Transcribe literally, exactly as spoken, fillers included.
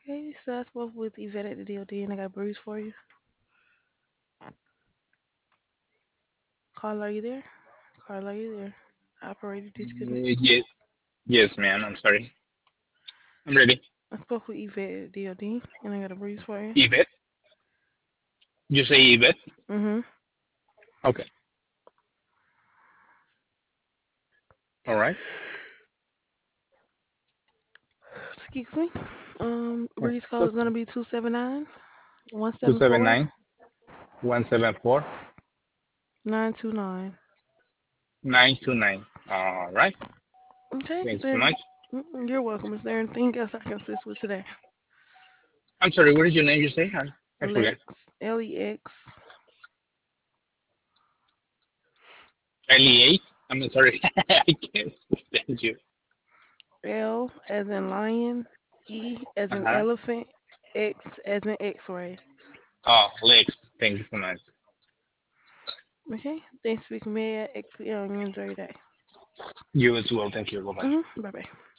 Okay, so I spoke with Yvette at the D O D and I got Bruce for you. Carl, are you there? Carl, are you there? Operator disconnect. Uh, Yes, yes, ma'am. I'm sorry. I'm ready. I spoke with Yvette at D O D and I got a Bruce for you. Yvette. You say Yvette? Mm-hmm. Okay. All right. Excuse me. Um, Oh, Breeze code is okay. gonna be two seven nine one Two seven seven four nine one seven four nine two nine. nine two nine. All right. Okay, Thanks so then much. mm, you're welcome. Is there anything else I can assist with today? I'm sorry. What is your name? You say? I, I forget. Lex, L E X, L E eight. I'm sorry. I can't understand you. L as in lion, E as Uh in huh. elephant, X as in X-ray. Oh, Lex. Thank you so much. Okay, thanks for speaking to me at X P L and you enjoy your day. You as well. Thank you. Bye bye. Mm-hmm. Bye bye.